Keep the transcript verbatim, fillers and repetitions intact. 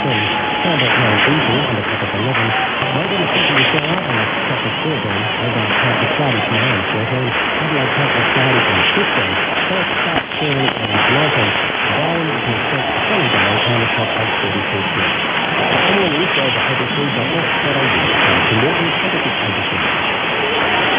Spring. Found out how easy and a cup of eleven. Right in the second shower and a cup of four game. Over a cup of Friday from nine fourteen. Adelaide cup of Friday from fifteen. Perth start soon and nineteen. Darwin is an expect a sunny day and a cup of thirty-two six. Anyone who is over A B C dot net dot A U. From Morton, twenty-six eighty-six.